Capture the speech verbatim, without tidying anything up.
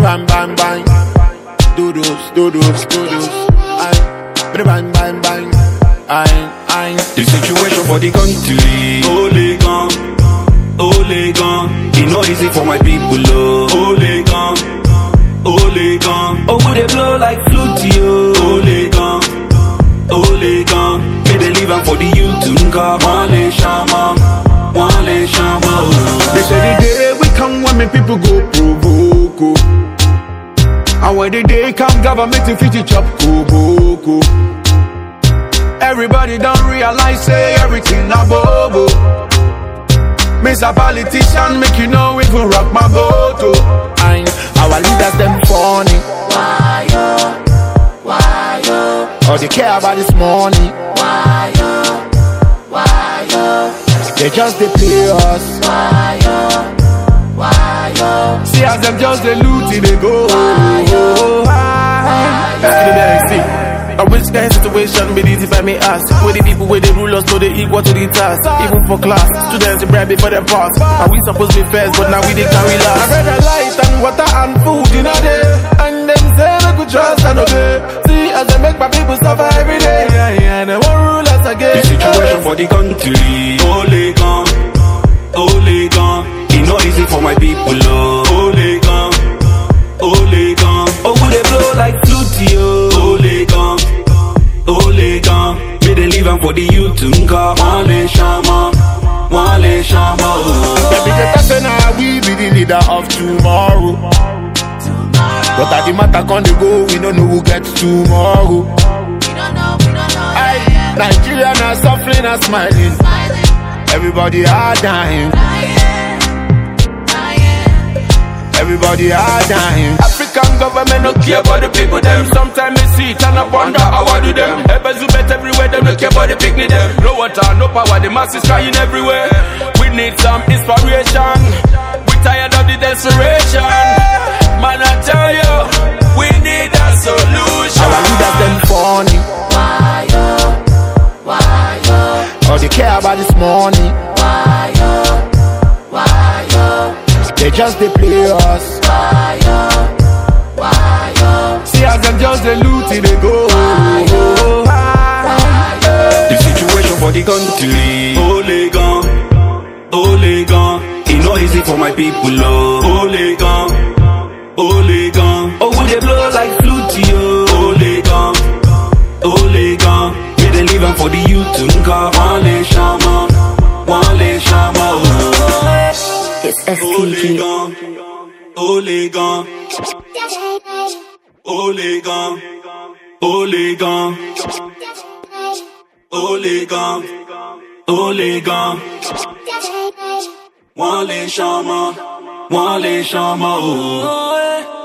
bang bang bang. Do those, do those, do those. Aye, bang bang bang. Aye, aye. The situation for the country, ole gone, ole gone. It's not easy for my people, oh, ole gone, ole gone. Oh, would they blow like flute, yo, ole gone, ole gone. May they live on for the youth to come, wale shama, wale shama. They say the day we come when me people go provoke. And when the day come, government to fit it chop koboko. Everybody don't realize, say everything a bobo. Miss a politician, make you know even rock my boat. And our leaders them funny. Why yo? Why yo? All they care about this money. Why yo? Why yo? They just they play us. Why yo? Why yo? See as them just they loot it, they go. Why yo? A which kind of situation be this if I may ask? Where the people where they rule us know they equal to the task. Even for class, students they bribe before they pass. And we supposed to be first, but now we they carry last. I read a light and water and food in a day. And them say I could trust and obey. See as they make my people suffer every day. Yeah, yeah, they won't rule us again. The situation for the country, ole gone, ole gone. It's not easy for my people, oh, ole gone, ole gone. Oh, would they blow like flute, yo, ole gone, ole gone. May they live on for the youth to come, wale shama, wale shama. Every day say now we be the leader of tomorrow. But at the matter can they go, we don't know who gets tomorrow. We don't know, we don't know. Aye, Nigeria now suffering and smiling. Everybody are dying. Everybody are dying. African government no care about the people them. Sometimes they see it and I wonder how I do them. Ebers who bet everywhere them no care about the picnic them. No water, no power, the masses crying everywhere. We need some inspiration. We tired of the desperation. Man I tell you, we need a solution. Our leaders them funny. Why yo? Why yo? All they care about this money. Why yo? Why yo? They just they play us. Why yo? Why yo? See as them just they loot it, they go. The situation for the country, ole gone, ole gone. It's not easy for my people, oh, ole gone, ole gone. Oh, would they blow like flute, yo, ole gone, ole gone. May they live on for the youth to come, wale shama, wale shama. It's S T Ole G. gone, ole gone, ole gone, ole gone, ole gone, ole gone. Wale shama, wale shama, oh.